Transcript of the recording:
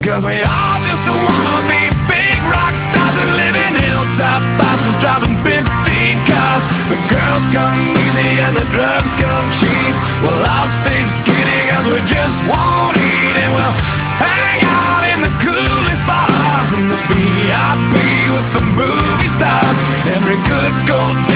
Cause we all just wanna be big rock stars and live in hilltop houses driving 15 cars. The girls come easy and the drugs come cheap. We'll all stay skinny cause we just won't eat. And we'll hang out in the coolest bars in the VIP with the movie stars. Every good gold